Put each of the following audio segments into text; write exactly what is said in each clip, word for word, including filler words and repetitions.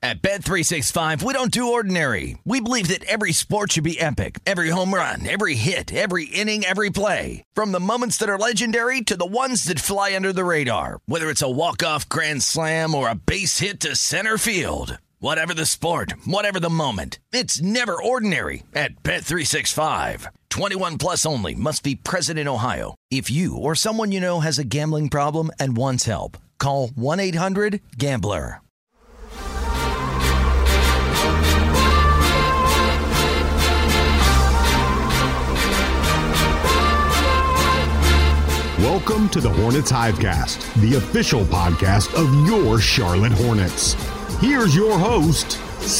At Bet three sixty-five, we don't do ordinary. We believe that every sport should be epic. Every home run, every hit, every inning, every play. From the moments that are legendary to the ones that fly under the radar. Whether it's a walk-off grand slam or a base hit to center field. Whatever the sport, whatever the moment, it's never ordinary at Bet three sixty-five. twenty-one plus only. Must be present in Ohio. If you or someone you know has a gambling problem and wants help, call one eight hundred gambler. Welcome to the Hornets Hivecast, the official podcast of your Charlotte Hornets. Here's your host,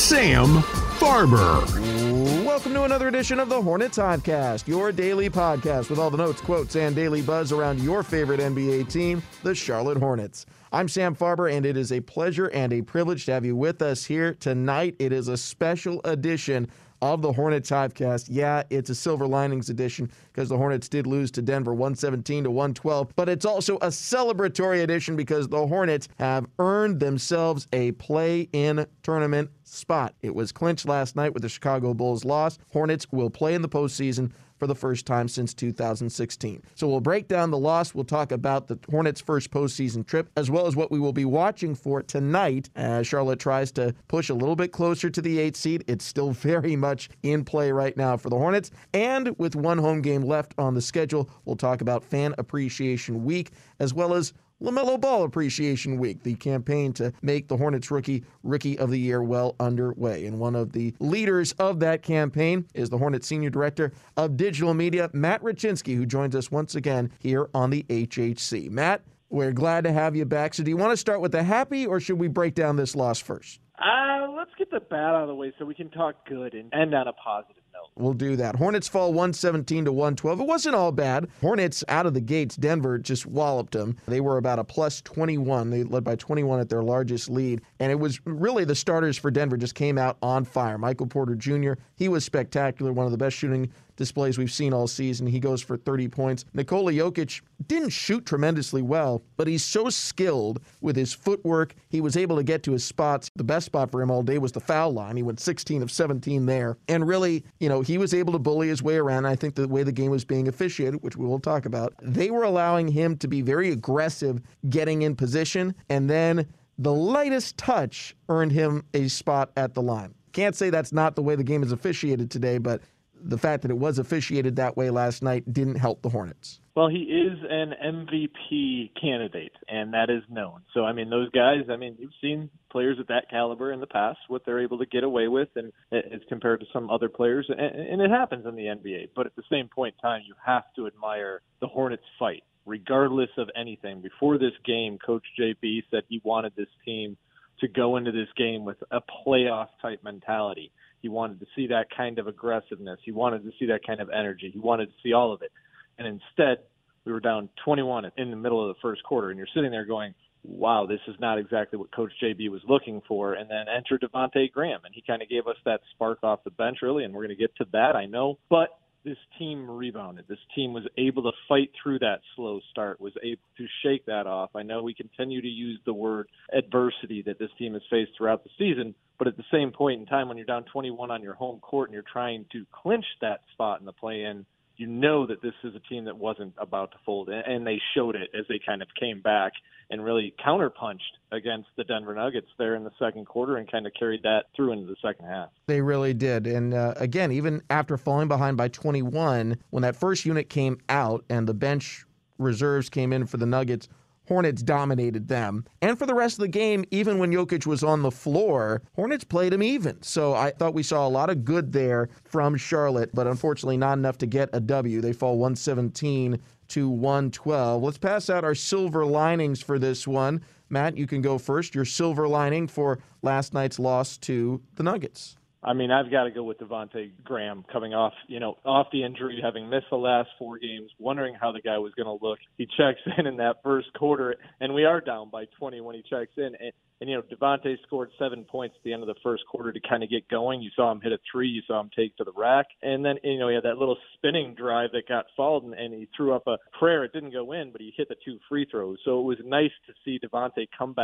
Sam Farber. Welcome to another edition of the Hornets Hivecast, your daily podcast with all the notes, quotes, and daily buzz around your favorite N B A team, the Charlotte Hornets. I'm Sam Farber, and it is a pleasure and a privilege to have you with us here tonight. It is a special edition of the Hornets Hivecast. Yeah, it's a Silver Linings edition because the Hornets did lose to Denver one seventeen to one twelve, but it's also a celebratory edition because the Hornets have earned themselves a play-in tournament spot. It was clinched last night with the Chicago Bulls loss. Hornets will play in the postseason for the first time since two thousand sixteen. So we'll break down the loss. We'll talk about the Hornets' first postseason trip, as well as what we will be watching for tonight as Charlotte tries to push a little bit closer to the eighth seed. It's still very much in play right now for the Hornets. And with one home game left on the schedule, we'll talk about Fan Appreciation Week, as well as LaMelo Ball Appreciation Week, the campaign to make the Hornets rookie Rookie of the Year well underway. And one of the leaders of that campaign is the Hornets Senior Director of Digital Media, Matt Raczynski, who joins us once again here on the H H C. Matt, we're glad to have you back. So do you want to start with the happy, or should we break down this loss first? Uh, let's get the bad out of the way so we can talk good and end on a positive note. We'll do that. Hornets fall one seventeen to one twelve. It wasn't all bad. Hornets out of the gates, Denver just walloped them. They were about a plus twenty-one. They led by twenty-one at their largest lead. And it was really the starters for Denver just came out on fire. Michael Porter Junior, he was spectacular, one of the best shooting displays we've seen all season. He goes for thirty points. Nikola Jokic didn't shoot tremendously well, but he's so skilled with his footwork. He was able to get to his spots. The best spot for him all day was the foul line. He went sixteen of seventeen there. And really, you know, he was able to bully his way around. I think the way the game was being officiated, which we will talk about, they were allowing him to be very aggressive getting in position, and then the lightest touch earned him a spot at the line. Can't say that's not the way the game is officiated today, but the fact that it was officiated that way last night didn't help the Hornets. Well, he is an M V P candidate, and that is known. So, I mean, those guys, I mean, you've seen players at that caliber in the past, what they're able to get away with, and as compared to some other players, and, and it happens in the N B A. But at the same point in time, you have to admire the Hornets' fight, regardless of anything. Before this game, Coach J B said he wanted this team to go into this game with a playoff-type mentality. He wanted to see that kind of aggressiveness. He wanted to see that kind of energy. He wanted to see all of it. And instead, we were down twenty-one in the middle of the first quarter, and you're sitting there going, wow, this is not exactly what Coach J B was looking for. And then enter Devontae Graham, and he kind of gave us that spark off the bench early, and we're going to get to that, I know. But this team rebounded. This team was able to fight through that slow start, was able to shake that off. I know we continue to use the word adversity that this team has faced throughout the season, but at the same point in time, when you're down twenty-one on your home court and you're trying to clinch that spot in the play-in, you know that this is a team that wasn't about to fold, and they showed it as they kind of came back and really counterpunched against the Denver Nuggets there in the second quarter and kind of carried that through into the second half. They really did. And uh, again, even after falling behind by twenty-one, when that first unit came out and the bench reserves came in for the Nuggets, Hornets dominated them. And for the rest of the game, even when Jokic was on the floor, Hornets played him even. So I thought we saw a lot of good there from Charlotte, but unfortunately not enough to get a W. They fall one seventeen to one twelve. Let's pass out our silver linings for this one. Matt, you can go first. Your silver lining for last night's loss to the Nuggets. I mean, I've got to go with Devontae Graham coming off, you know, off the injury, having missed the last four games, wondering how the guy was going to look. He checks in in that first quarter, and we are down by twenty when he checks in. And, and you know, Devontae scored seven points at the end of the first quarter to kind of get going. You saw him hit a three. You saw him take to the rack. And then, you know, he had that little spinning drive that got fouled, and, and he threw up a prayer. It didn't go in, but he hit the two free throws. So it was nice to see Devontae come back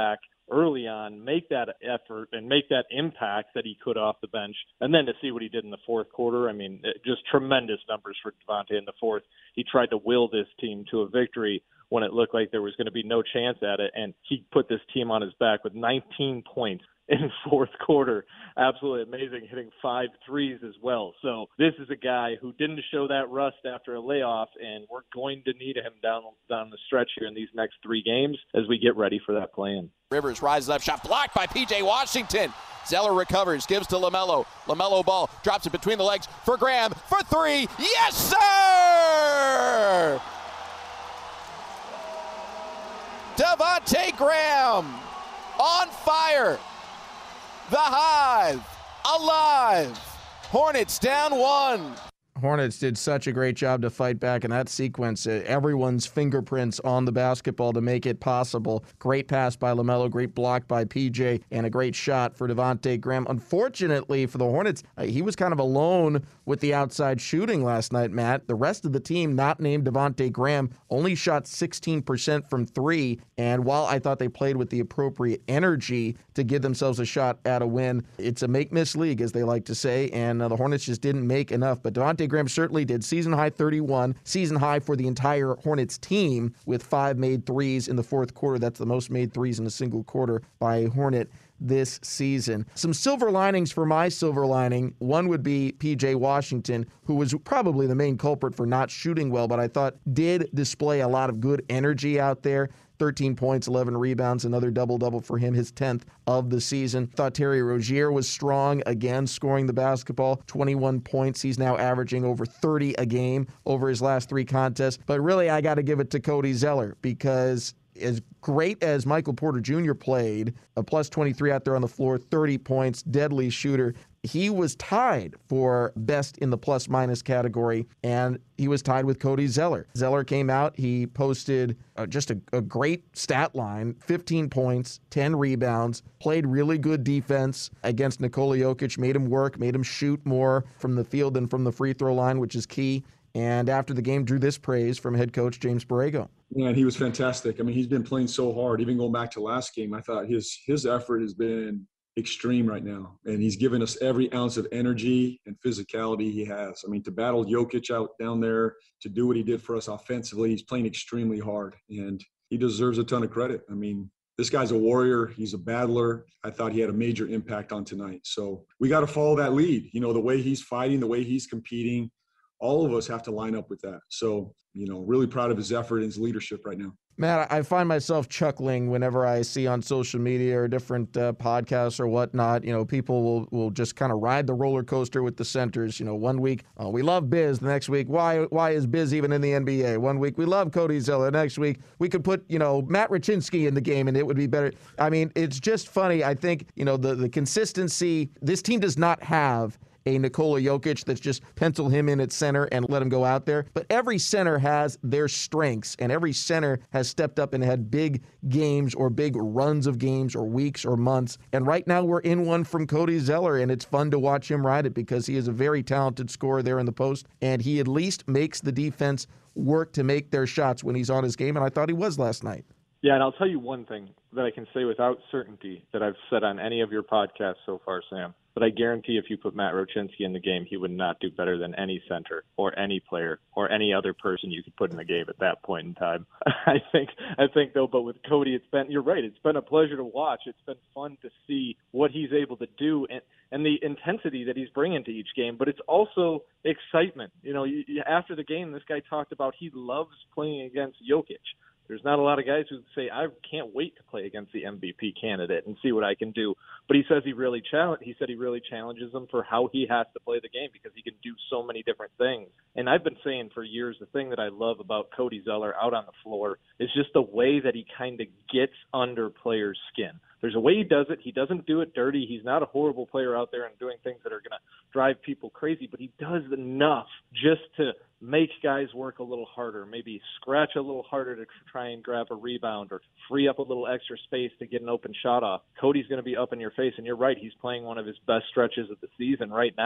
early on, make that effort and make that impact that he could off the bench. And then to see what he did in the fourth quarter, I mean, just tremendous numbers for Devontae in the fourth. He tried to will this team to a victory when it looked like there was going to be no chance at it, and he put this team on his back with nineteen points in fourth quarter. Absolutely amazing, hitting five threes as well. So this is a guy who didn't show that rust after a layoff, and we're going to need him down down the stretch here in these next three games as we get ready for that play-in. Rivers rises up, shot blocked by P J Washington. Zeller recovers, gives to LaMelo. LaMelo ball, drops it between the legs for Graham, for three. Yes, sir! Devontae Graham on fire. The Hive alive. Hornets down one. Hornets did such a great job to fight back in that sequence. Uh, everyone's fingerprints on the basketball to make it possible. Great pass by LaMelo, great block by P J, and a great shot for Devontae Graham. Unfortunately for the Hornets, uh, he was kind of alone with the outside shooting last night, Matt. The rest of the team, not named Devontae Graham, only shot sixteen percent from three. And while I thought they played with the appropriate energy to give themselves a shot at a win, it's a make-miss league, as they like to say, and uh, the Hornets just didn't make enough. But Devontae Graham certainly did. Season high thirty-one, season high for the entire Hornets team with five made threes in the fourth quarter. That's the most made threes in a single quarter by a Hornet this season. Some silver linings for my silver lining. One would be P J Washington, who was probably the main culprit for not shooting well, but I thought did display a lot of good energy out there. thirteen points, eleven rebounds, another double-double for him, his tenth of the season. Thought Terry Rozier was strong, again, scoring the basketball, twenty-one points. He's now averaging over thirty a game over his last three contests. But really, I got to give it to Cody Zeller, because as great as Michael Porter Junior played, a plus twenty-three out there on the floor, thirty points, deadly shooter, he was tied for best in the plus-minus category, and he was tied with Cody Zeller. Zeller came out, he posted uh, just a, a great stat line, fifteen points, ten rebounds, played really good defense against Nikola Jokic, made him work, made him shoot more from the field than from the free throw line, which is key. And after the game, drew this praise from head coach James Borrego. Yeah, he was fantastic. I mean, he's been playing so hard. Even going back to last game, I thought his his effort has been extreme right now. And he's given us every ounce of energy and physicality he has. I mean, to battle Jokic out down there, to do what he did for us offensively, he's playing extremely hard. And he deserves a ton of credit. I mean, this guy's a warrior. He's a battler. I thought he had a major impact on tonight. So we got to follow that lead. You know, the way he's fighting, the way he's competing, all of us have to line up with that. So, you know, really proud of his effort and his leadership right now. Matt, I find myself chuckling whenever I see on social media or different uh, podcasts or whatnot, you know, people will, will just kind of ride the roller coaster with the centers. You know, one week, oh, we love Biz. The next week, why why is Biz even in the N B A? One week, we love Cody Zeller. Next week, we could put, you know, Matt Raczynski in the game and it would be better. I mean, it's just funny. I think, you know, the, the consistency, this team does not have a Nikola Jokic that's just pencil him in at center and let him go out there. But every center has their strengths, and every center has stepped up and had big games or big runs of games or weeks or months. And right now we're in one from Cody Zeller, and it's fun to watch him ride it because he is a very talented scorer there in the post, and he at least makes the defense work to make their shots when he's on his game, and I thought he was last night. Yeah, and I'll tell you one thing that I can say without certainty that I've said on any of your podcasts so far, Sam. But I guarantee if you put Matt Raczynski in the game, he would not do better than any center or any player or any other person you could put in the game at that point in time. I think, I think though, but with Cody, it's been, you're right, it's been a pleasure to watch. It's been fun to see what he's able to do and, and the intensity that he's bringing to each game. But it's also excitement. You know, you, after the game, this guy talked about he loves playing against Jokic. There's not a lot of guys who say, I can't wait to play against the M V P candidate and see what I can do. But he says he really challenge, he said he really challenges him for how he has to play the game because he can do so many different things. And I've been saying for years, the thing that I love about Cody Zeller out on the floor is just the way that he kind of gets under players' skin. There's a way he does it. He doesn't do it dirty. He's not a horrible player out there and doing things that are going to drive people crazy, but he does enough just to make guys work a little harder, maybe scratch a little harder to try and grab a rebound or free up a little extra space to get an open shot off. Cody's going to be up in your face, and you're right, he's playing one of his best stretches of the season right now.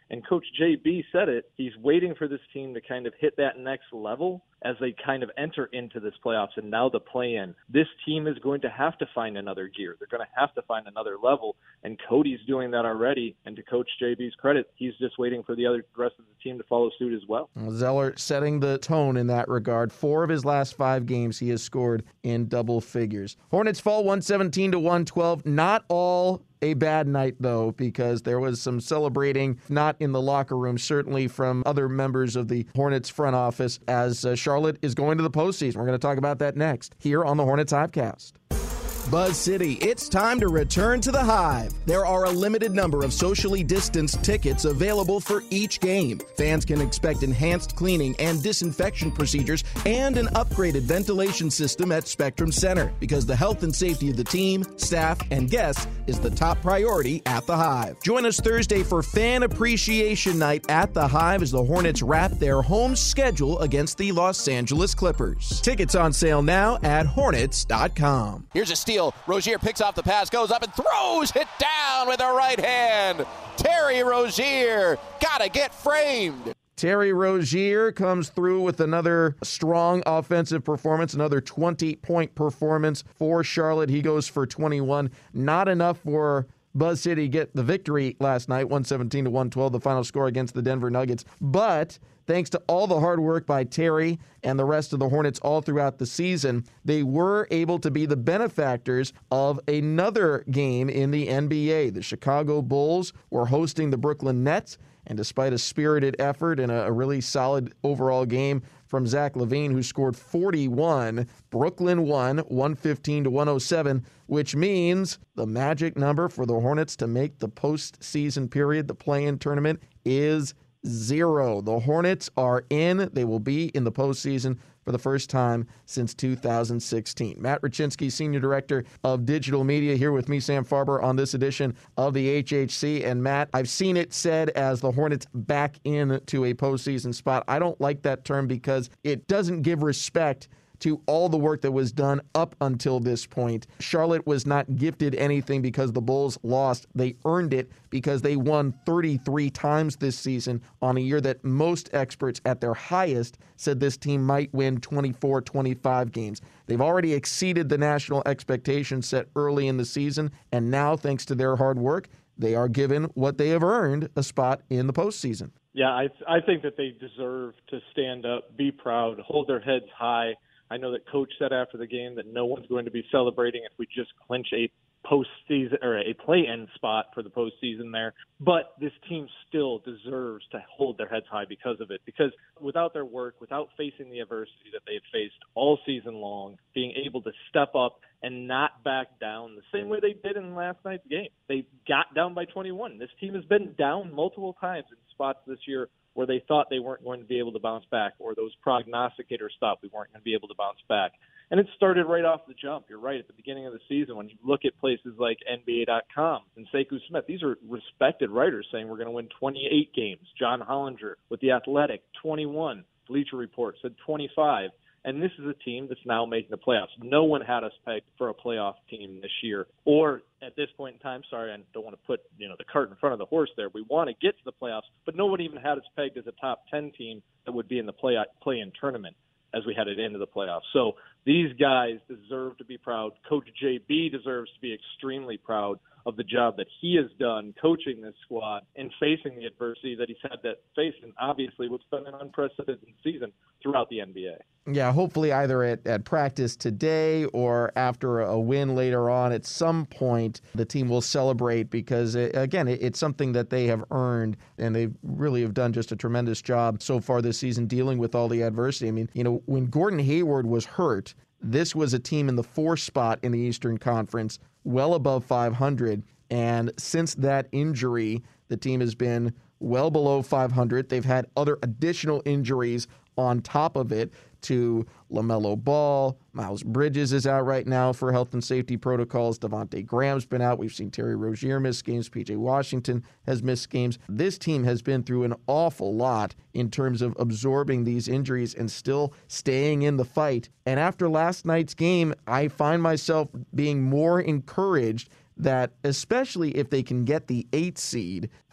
And Coach J B said it. He's waiting for this team to kind of hit that next level as they kind of enter into this playoffs and now the play-in. This team is going to have to find another gear. They're going to have to find another level, and Cody's doing that already. And to Coach J B's credit, he's just waiting for the other rest of the team to follow suit as well. Zeller setting the tone in that regard. Four of his last five games he has scored in double figures. Hornets fall one seventeen to one twelve. Not all a bad night, though, because there was some celebrating, not in the locker room, certainly from other members of the Hornets front office, as uh, Charlotte is going to the postseason. We're going to talk about that next here on the Hornets Hivecast. Buzz City, it's time to return to the Hive. There are a limited number of socially distanced tickets available for each game. Fans can expect enhanced cleaning and disinfection procedures and an upgraded ventilation system at Spectrum Center, because the health and safety of the team, staff, and guests is the top priority at the Hive. Join us Thursday for Fan Appreciation Night at the Hive as the Hornets wrap their home schedule against the Los Angeles Clippers. Tickets on sale now at hornets dot com. Here's a steal. Rozier picks off the pass, goes up and throws it down with the right hand. Terry Rozier, gotta get framed. Terry Rozier comes through with another strong offensive performance, another twenty-point performance for Charlotte. He goes for twenty-one. Not enough for Buzz City to get the victory last night, one seventeen to one twelve, the final score against the Denver Nuggets. But thanks to all the hard work by Terry and the rest of the Hornets all throughout the season, they were able to be the benefactors of another game in the N B A. The Chicago Bulls were hosting the Brooklyn Nets, and despite a spirited effort and a, a really solid overall game from Zach LaVine, who scored forty-one, Brooklyn won one fifteen to one oh seven, which means the magic number for the Hornets to make the postseason period, the play-in tournament, is zero. The Hornets are in. They will be in the postseason for the first time since two thousand sixteen. Matt Raczynski, Senior Director of Digital Media, here with me, Sam Farber, on this edition of the H H C. And Matt, I've seen it said as the Hornets back into a postseason spot. I don't like that term because it doesn't give respect to all the work that was done up until this point. Charlotte was not gifted anything because the Bulls lost. They earned it because they won thirty-three times this season on a year that most experts at their highest said this team might win twenty-four, twenty-five games. They've already exceeded the national expectations set early in the season, and now, thanks to their hard work, they are given what they have earned, a spot in the postseason. Yeah, I, I think that they deserve to stand up, be proud, hold their heads high. I know that Coach said after the game that no one's going to be celebrating if we just clinch a postseason or a play-in spot for the postseason there. But this team still deserves to hold their heads high because of it. Because without their work, without facing the adversity that they've faced all season long, being able to step up and not back down the same way they did in last night's game. They got down by twenty-one. This team has been down multiple times in spots this year where they thought they weren't going to be able to bounce back, or those prognosticators thought we weren't going to be able to bounce back. And it started right off the jump. You're right. At the beginning of the season, when you look at places like N B A dot com and Sekou Smith, these are respected writers saying we're going to win twenty-eight games. John Hollinger with The Athletic, twenty-one. Bleacher Report said twenty-five. And this is a team that's now making the playoffs. No one had us pegged for a playoff team this year. Or at this point in time, sorry, I don't want to put you know the cart in front of the horse there. We want to get to the playoffs, but no one even had us pegged as a top ten team that would be in the play play-in tournament as we headed into the playoffs. So these guys deserve to be proud. Coach J B deserves to be extremely proud of the job that he has done coaching this squad and facing the adversity that he's had to face, and obviously what's been an unprecedented season throughout the N B A. Yeah, hopefully either at, at practice today or after a win later on, at some point the team will celebrate because, it, again, it, it's something that they have earned, and they really have done just a tremendous job so far this season dealing with all the adversity. I mean, you know, when Gordon Hayward was hurt, this was a team in the four spot in the Eastern Conference, well above five hundred. And since that injury, the team has been well below five hundred. They've had other additional injuries on top of it to LaMelo Ball. Miles Bridges is out right now for health and safety protocols. Devontae Graham's been out. We've seen Terry Rozier miss games. P J Washington has missed games. This team has been through an awful lot in terms of absorbing these injuries and still staying in the fight. And after last night's game, I find myself being more encouraged that, especially if they can get the eighth seed,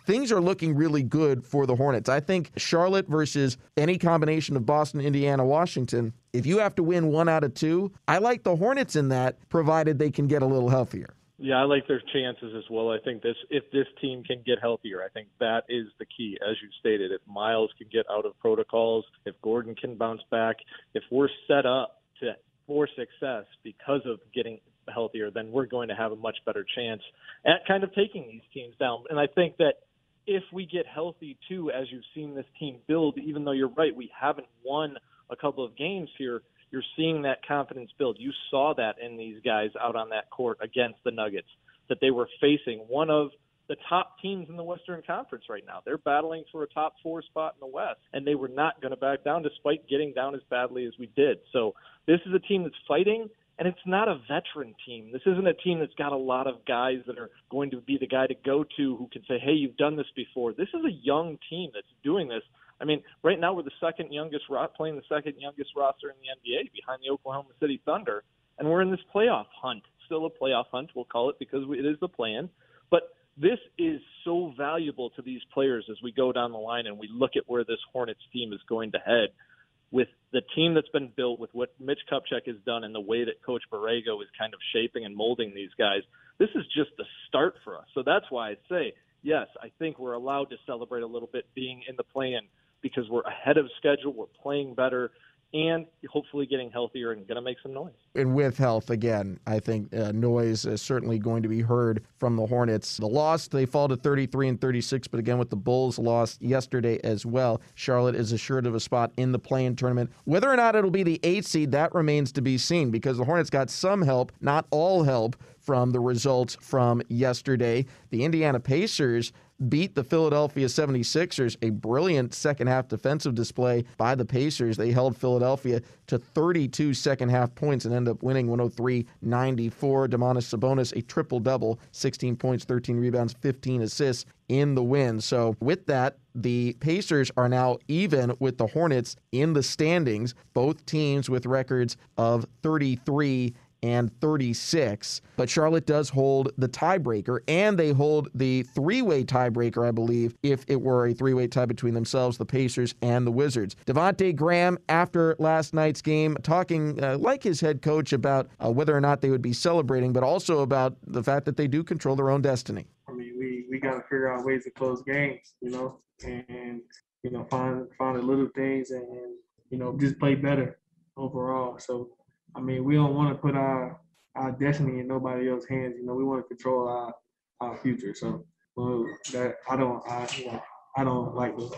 things are looking really good for the Hornets. I think Charlotte versus any combination of Boston, Indiana, Washington, if you have to win one out of two, I like the Hornets in that, provided they can get a little healthier. Yeah, I like their chances as well. I think this, if this team can get healthier, I think that is the key, as you stated. If Miles can get out of protocols, if Gordon can bounce back, if we're set up to for success because of getting healthier, then we're going to have a much better chance at kind of taking these teams down. And I think that if we get healthy too, as you've seen this team build, even though you're right, we haven't won a couple of games here, you're seeing that confidence build. You saw that in these guys out on that court against the Nuggets, that they were facing one of the top teams in the Western Conference right now. They're battling for a top four spot in the West, and they were not going to back down despite getting down as badly as we did. So this is a team that's fighting, and it's not a veteran team. This isn't a team that's got a lot of guys that are going to be the guy to go to who can say, hey, you've done this before. This is a young team that's doing this. I mean, right now we're the second youngest, playing the second youngest roster in the N B A behind the Oklahoma City Thunder, and we're in this playoff hunt. Still a playoff hunt, we'll call it, because it is the plan. But this is so valuable to these players as we go down the line and we look at where this Hornets team is going to head. With the team that's been built, with what Mitch Kupchak has done and the way that Coach Borrego is kind of shaping and molding these guys, this is just the start for us. So that's why I say, yes, I think we're allowed to celebrate a little bit being in the play-in, because we're ahead of schedule, we're playing better, and hopefully getting healthier and going to make some noise. And with health, again, I think uh, noise is certainly going to be heard from the Hornets. The loss, they fall to thirty-three and thirty-six, but again, with the Bulls lost yesterday as well, Charlotte is assured of a spot in the play-in tournament. Whether or not it'll be the eighth seed, that remains to be seen, because the Hornets got some help, not all help, from the results from yesterday. The Indiana Pacers beat the Philadelphia seventy-sixers, a brilliant second-half defensive display by the Pacers. They held Philadelphia to thirty-two second-half points and ended up winning one oh three ninety-four. Domantas Sabonis, a triple-double, sixteen points, thirteen rebounds, fifteen assists in the win. So with that, the Pacers are now even with the Hornets in the standings, both teams with records of thirty-three and thirty-six, but Charlotte does hold the tiebreaker, and they hold the three-way tiebreaker, I believe, if it were a three-way tie between themselves, the Pacers and the Wizards. Devontae Graham, after last night's game, talking uh, like his head coach about uh, whether or not they would be celebrating, but also about the fact that they do control their own destiny. I mean, we, we got to figure out ways to close games, you know, and, you know, find, find the little things and, you know, just play better overall. So, I mean, we don't want to put our, our destiny in nobody else's hands. You know, we want to control our, our future. So, well, that I don't, I, you know, I don't like to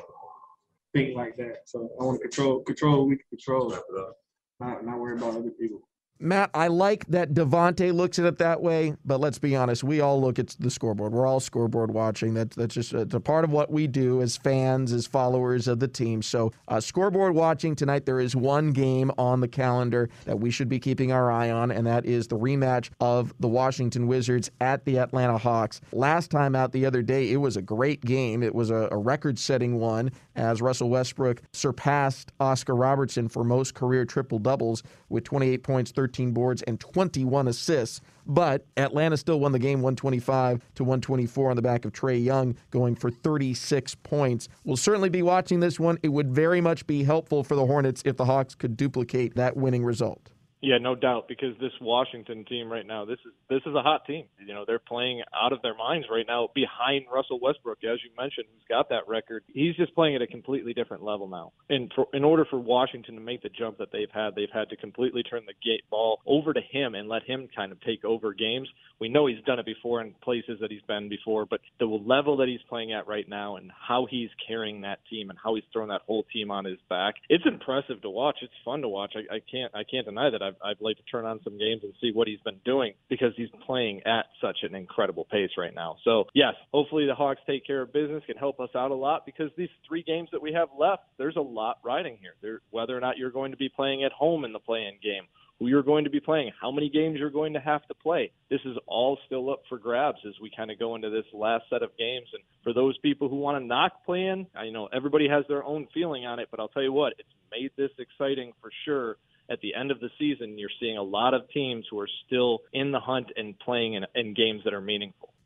think like that. So I want to control, control what we can control. Not, not worry about other people. Matt, I like that Devontae looks at it that way, but let's be honest, we all look at the scoreboard. We're all scoreboard watching. That's that's just it's a part of what we do as fans, as followers of the team. So uh, scoreboard watching tonight, there is one game on the calendar that we should be keeping our eye on, and that is the rematch of the Washington Wizards at the Atlanta Hawks. Last time out the other day, it was a great game. It was a, a record-setting one as Russell Westbrook surpassed Oscar Robertson for most career triple-doubles with twenty-eight points, thirteen boards, and twenty-one assists. But Atlanta still won the game one twenty-five to one twenty-four on the back of Trae Young going for thirty-six points. We'll certainly be watching this one. It would very much be helpful for the Hornets if the Hawks could duplicate that winning result. Yeah, no doubt, because this Washington team right now, this is this is a hot team. You know, they're playing out of their minds right now behind Russell Westbrook, as you mentioned, who's got that record. He's just playing at a completely different level now. And for, in order for Washington to make the jump that they've had, they've had to completely turn the gate ball over to him and let him kind of take over games. We know he's done it before in places that he's been before, but the level that he's playing at right now and how he's carrying that team and how he's throwing that whole team on his back, it's impressive to watch. It's fun to watch. I, I can't I can't deny that. I've, I'd like to turn on some games and see what he's been doing because he's playing at such an incredible pace right now. So, yes, hopefully the Hawks take care of business, can help us out a lot because these three games that we have left, there's a lot riding here. There, whether or not you're going to be playing at home in the play-in game, who you're going to be playing, how many games you're going to have to play. This is all still up for grabs as we kind of go into this last set of games. And for those people who want to knock play-in, I know everybody has their own feeling on it, but I'll tell you what, it's made this exciting for sure. At the end of the season, you're seeing a lot of teams who are still in the hunt and playing in, in games that are meaningful.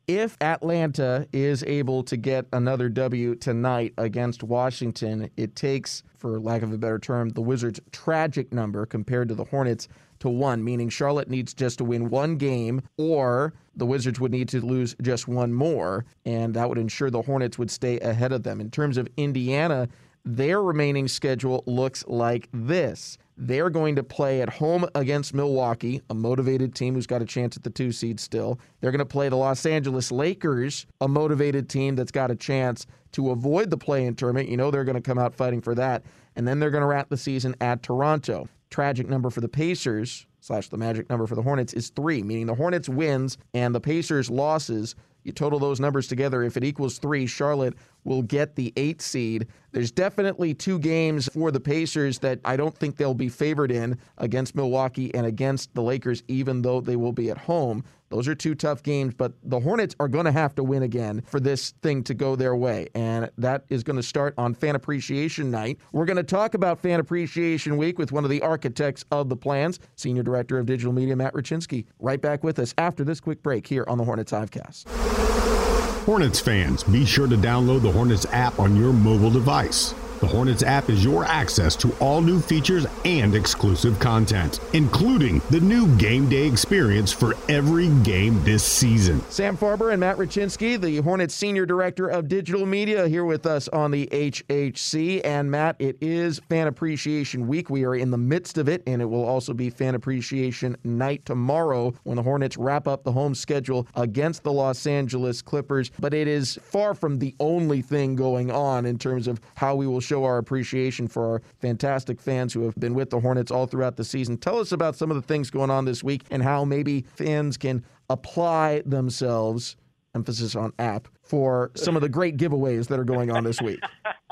If Atlanta is able to get another W tonight against Washington, it takes, for lack of a better term, the Wizards' tragic number compared to the Hornets to one, meaning Charlotte needs just to win one game, or the Wizards would need to lose just one more, and that would ensure the Hornets would stay ahead of them. In terms of Indiana, their remaining schedule looks like this. They're going to play at home against Milwaukee, a motivated team who's got a chance at the two seed still. They're going to play the Los Angeles Lakers, a motivated team that's got a chance to avoid the play-in tournament. You know they're going to come out fighting for that. And then they're going to wrap the season at Toronto. Tragic number for the Pacers, slash the magic number for the Hornets, is three, meaning the Hornets wins and the Pacers losses. You total those numbers together, if it equals three, Charlotte will get the eight seed. There's definitely two games for the Pacers that I don't think they'll be favored in, against Milwaukee and against the Lakers, even though they will be at home. Those are two tough games, but the Hornets are going to have to win again for this thing to go their way, and that is going to start on Fan Appreciation Night. We're going to talk about Fan Appreciation Week with one of the architects of the plans, Senior Director of Digital Media, Matt Raczynski. Right back with us after this quick break here on the Hornets Hivecast. Hornets fans, be sure to download the Hornets app on your mobile device. The Hornets app is your access to all new features and exclusive content, including the new game day experience for every game this season. Sam Farber and Matt Raczynski, the Hornets Senior Director of Digital Media, here with us on the H H C. And Matt, it is Fan Appreciation Week. We are in the midst of it, and it will also be Fan Appreciation Night tomorrow when the Hornets wrap up the home schedule against the Los Angeles Clippers. But it is far from the only thing going on in terms of how we will show our appreciation for our fantastic fans who have been with the Hornets all throughout the season. Tell us about some of the things going on this week and how maybe fans can apply themselves, emphasis on app, for some of the great giveaways that are going on this week.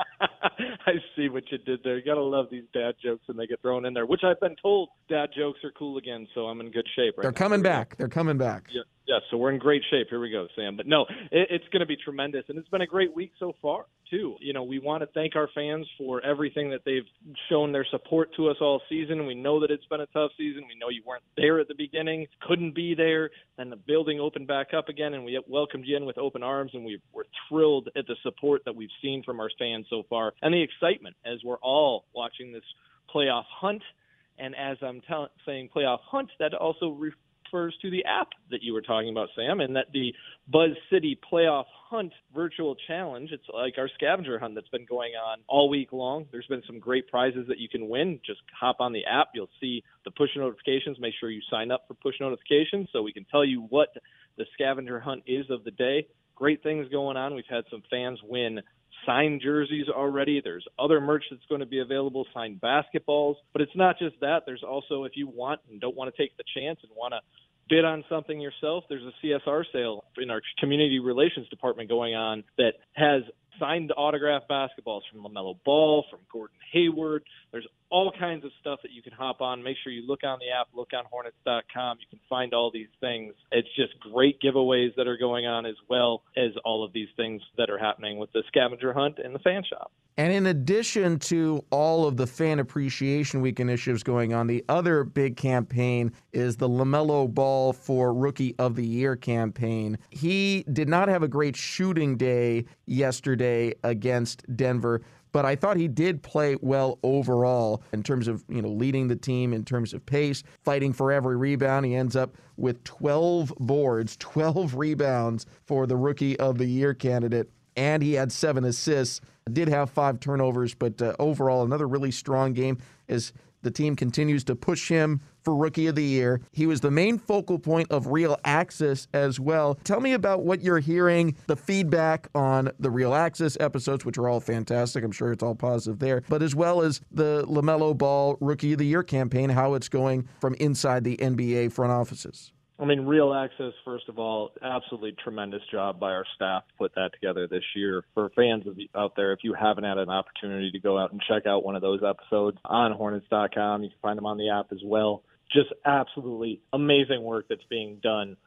I see what you did there. You got to love these dad jokes when they get thrown in there, which I've been told dad jokes are cool again, so I'm in good shape right They're now. coming back. They're coming back. Yeah. Yeah, so we're in great shape. Here we go, Sam. But no, it, it's going to be tremendous, and it's been a great week so far, too. You know, we want to thank our fans for everything that they've shown their support to us all season. We know that it's been a tough season. We know you weren't there at the beginning, couldn't be there, and the building opened back up again, and we welcomed you in with open arms, and we we're thrilled at the support that we've seen from our fans so far and the excitement as we're all watching this playoff hunt. And as I'm t- saying playoff hunt, that also refers refers to the app that you were talking about, Sam, and that the Buzz City Playoff Hunt virtual challenge, it's like our scavenger hunt that's been going on all week long. There's been some great prizes that you can win. Just hop on the app. You'll see the push notifications. Make sure you sign up for push notifications so we can tell you what the scavenger hunt is of the day. Great things going on. We've had some fans win signed jerseys already. There's other merch that's going to be available, signed basketballs. But it's not just that. There's also, if you want and don't want to take the chance and want to bid on something yourself, there's a C S R sale in our community relations department going on that has signed autographed basketballs from LaMelo Ball, from Gordon Hayward. There's all kinds of stuff that you can hop on. Make sure you look on the app, look on Hornets dot com. You can find all these things. It's just great giveaways that are going on, as well as all of these things that are happening with the scavenger hunt and the fan shop. And in addition to all of the Fan Appreciation Week initiatives going on, the other big campaign is the LaMelo Ball for Rookie of the Year campaign. He did not have a great shooting day yesterday against Denver, but I thought he did play well overall in terms of, you know, leading the team in terms of pace, fighting for every rebound. He ends up with twelve boards, twelve rebounds for the Rookie of the Year candidate, and he had seven assists. Did have five turnovers, but uh, overall another really strong game as the team continues to push him for Rookie of the Year. He was the main focal point of Real Access as well. Tell me about what you're hearing, the feedback on the Real Access episodes, which are all fantastic. I'm sure it's all positive there, but as well as the LaMelo Ball Rookie of the Year campaign, how it's going from inside the N B A front offices. I mean, Real Access, first of all, absolutely tremendous job by our staff to put that together this year. For fans of, out there, if you haven't had an opportunity to go out and check out one of those episodes on Hornets dot com, you can find them on the app as well. Just absolutely amazing work that's being done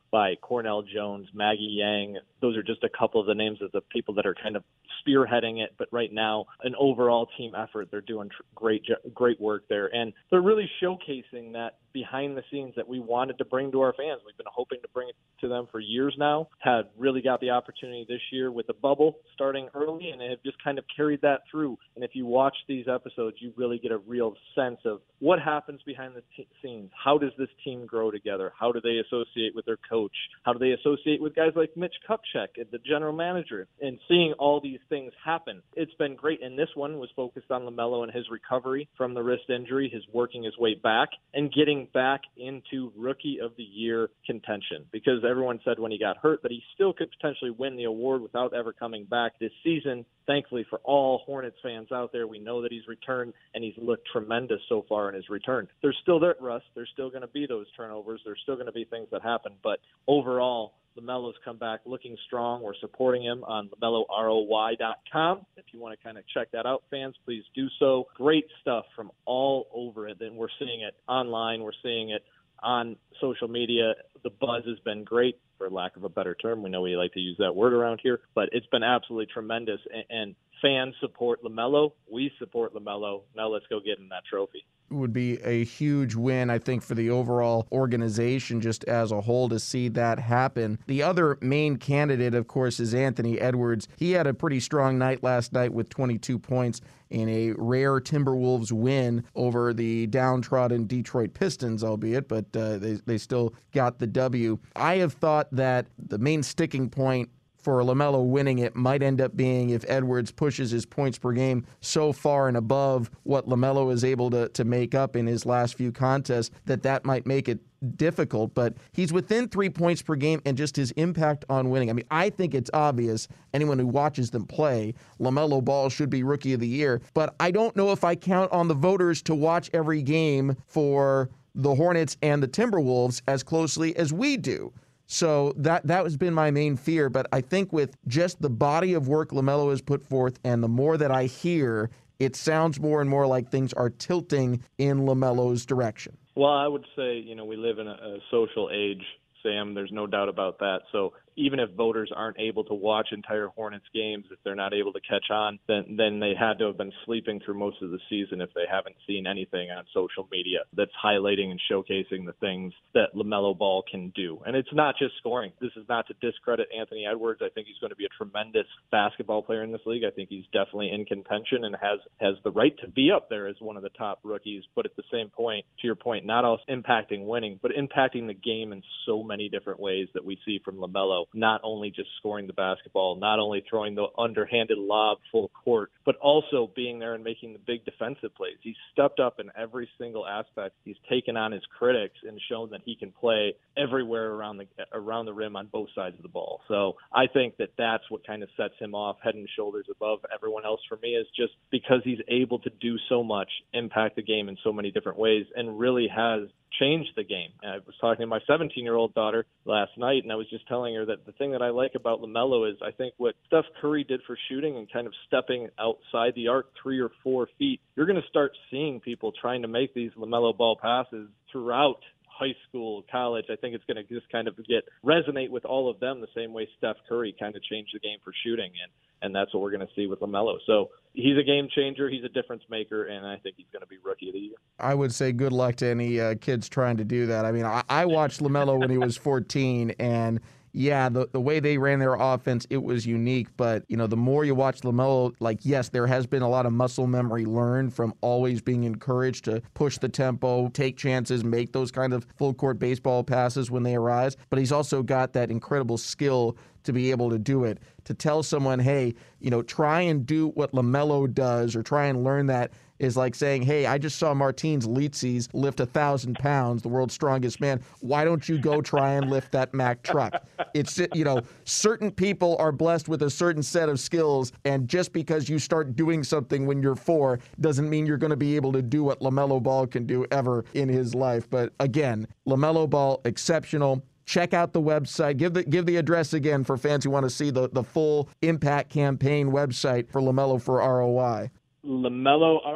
by Cornell Jones, Maggie Yang. Those are just a couple of the names of the people that are kind of spearheading it. But right now, an overall team effort. They're doing tr- great, great work there. And they're really showcasing that behind the scenes that we wanted to bring to our fans. We've been hoping to bring it to them for years now. Had really got the opportunity this year with the bubble starting early, and have just kind of carried that through. And if you watch these episodes, you really get a real sense of what happens behind the t- scenes. How does this team grow together? How do they associate with their coach? How do they associate with guys like Mitch Kupchak, the general manager? And seeing all these things happen, it's been great. And this one was focused on LaMelo and his recovery from the wrist injury, his working his way back, and getting back into Rookie of the Year contention. Because everyone said when he got hurt that he still could potentially win the award without ever coming back this season. Thankfully for all Hornets fans out there, we know that he's returned, and he's looked tremendous so far in his return. There's still that rust. There's still going to be those turnovers. There's still going to be things that happen. But overall, LaMelo's come back looking strong. We're supporting him on LaMelo R O Y dot com. If you want to kind of check that out, fans, please do so. Great stuff from all over it. And we're seeing it online. We're seeing it on social media. The buzz has been great, for lack of a better term. We know we like to use that word around here, but it's been absolutely tremendous. And, and fans support LaMelo. We support LaMelo. Now let's go get him that trophy. It would be a huge win, I think, for the overall organization just as a whole to see that happen. The other main candidate, of course, is Anthony Edwards. He had a pretty strong night last night with twenty-two points in a rare Timberwolves win over the downtrodden Detroit Pistons, albeit, but uh, they, they still got the W. I have thought that the main sticking point for LaMelo winning it might end up being if Edwards pushes his points per game so far and above what LaMelo is able to, to make up in his last few contests that that might make it difficult. But he's within three points per game, and just his impact on winning. I mean, I think it's obvious, anyone who watches them play, LaMelo Ball should be Rookie of the Year. But I don't know if I count on the voters to watch every game for the Hornets and the Timberwolves as closely as we do. So that that has been my main fear, but I think with just the body of work LaMelo has put forth and the more that I hear, it sounds more and more like things are tilting in LaMelo's direction. Well, I would say, you know, we live in a, a social age, Sam. There's no doubt about that. So even if voters aren't able to watch entire Hornets games, if they're not able to catch on, then then they had to have been sleeping through most of the season if they haven't seen anything on social media that's highlighting and showcasing the things that LaMelo Ball can do. And it's not just scoring. This is not to discredit Anthony Edwards. I think he's going to be a tremendous basketball player in this league. I think he's definitely in contention and has, has the right to be up there as one of the top rookies. But at the same point, to your point, not also impacting winning, but impacting the game in so many different ways that we see from LaMelo. Not only just scoring the basketball, not only throwing the underhanded lob full court, but also being there and making the big defensive plays. He's stepped up in every single aspect. He's taken on his critics and shown that he can play everywhere around the around the rim on both sides of the ball. So I think that that's what kind of sets him off head and shoulders above everyone else for me, is just because he's able to do so much, impact the game in so many different ways, and really has changed the game. And I was talking to my seventeen-year-old daughter last night, and I was just telling her that the thing that I like about LaMelo is I think what Steph Curry did for shooting and kind of stepping outside the arc three or four feet, you're going to start seeing people trying to make these LaMelo Ball passes throughout high school, college. I think it's going to just kind of get resonate with all of them the same way Steph Curry kind of changed the game for shooting, and and that's what we're going to see with LaMelo. So he's a game changer. He's a difference maker, and I think he's going to be Rookie of the Year. I would say good luck to any uh, kids trying to do that. I mean, I, I watched LaMelo when he was fourteen, and yeah, the, the way they ran their offense, it was unique. But, you know, the more you watch LaMelo, like, yes, there has been a lot of muscle memory learned from always being encouraged to push the tempo, take chances, make those kind of full-court baseball passes when they arise. But he's also got that incredible skill to be able to do it. To tell someone, hey, you know, try and do what LaMelo does or try and learn that is like saying, hey, I just saw Martins Litzes lift a thousand pounds, the world's strongest man. Why don't you go try and lift that Mack truck? It's, you know, certain people are blessed with a certain set of skills, and just because you start doing something when you're four doesn't mean you're going to be able to do what LaMelo Ball can do ever in his life. But again, LaMelo Ball, exceptional. Check out the website. Give the give the address again for fans who want to see the, the full Impact Campaign website for LaMelo for R O Y. LaMelo R O Y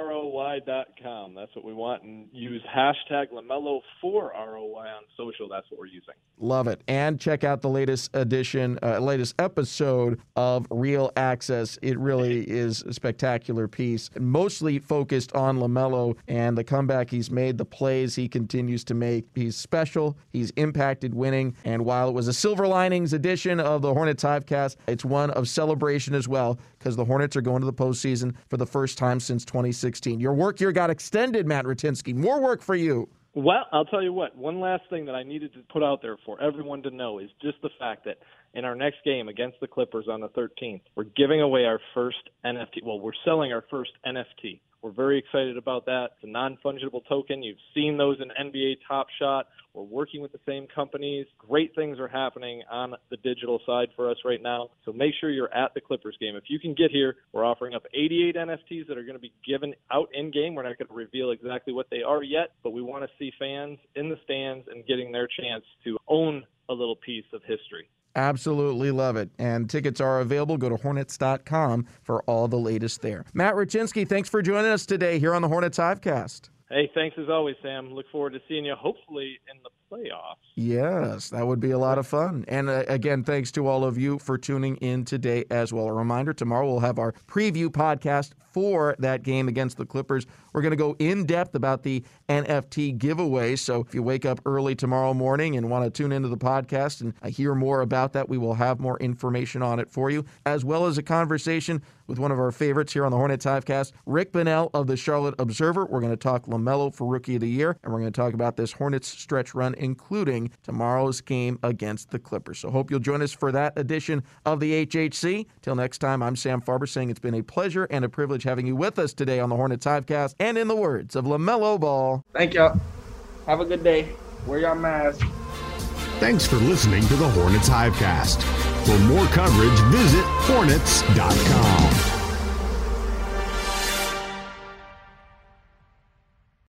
I dot com. That's what we want. And use hashtag LaMelo for R O Y on social. That's what we're using. Love it. And check out the latest edition, uh, latest episode of Real Access. It really is a spectacular piece, mostly focused on LaMelo and the comeback he's made, the plays he continues to make. He's special. He's impacted winning. And while it was a Silver Linings edition of the Hornets Hivecast, it's one of celebration as well, because the Hornets are going to the postseason for the first time since twenty sixteen. Your work here got extended, Matt Ratinsky. More work for you. Well, I'll tell you what, one last thing that I needed to put out there for everyone to know is just the fact that in our next game against the Clippers on the thirteenth, we're giving away our first N F T. Well, we're selling our first N F T. We're very excited about that. It's a non-fungible token. You've seen those in N B A Top Shot. We're working with the same companies. Great things are happening on the digital side for us right now. So make sure you're at the Clippers game. If you can get here, we're offering up eighty-eight N F Ts that are going to be given out in-game. We're not going to reveal exactly what they are yet, but we want to see fans in the stands and getting their chance to own a little piece of history. Absolutely love it. And tickets are available. Go to Hornets dot com for all the latest there. Matt Ratinsky, thanks for joining us today here on the Hornets Hivecast. Hey, thanks as always, Sam. Look forward to seeing you hopefully in the playoffs. Yes, that would be a lot of fun. And uh, again, thanks to all of you for tuning in today as well. A reminder, tomorrow we'll have our preview podcast for that game against the Clippers. We're going to go in depth about the N F T giveaway. So if you wake up early tomorrow morning and want to tune into the podcast and hear more about that, we will have more information on it for you, as well as a conversation with one of our favorites here on the Hornets Hivecast, Rick Bonnell of the Charlotte Observer. We're going to talk LaMelo for Rookie of the Year, and we're going to talk about this Hornets stretch run, including tomorrow's game against the Clippers. So hope you'll join us for that edition of the H H C. Till next time, I'm Sam Farber saying it's been a pleasure and a privilege having you with us today on the Hornets Hivecast. And in the words of LaMelo Ball, thank y'all. Have a good day. Wear your mask. Thanks for listening to the Hornets Hivecast. For more coverage, visit Hornets dot com.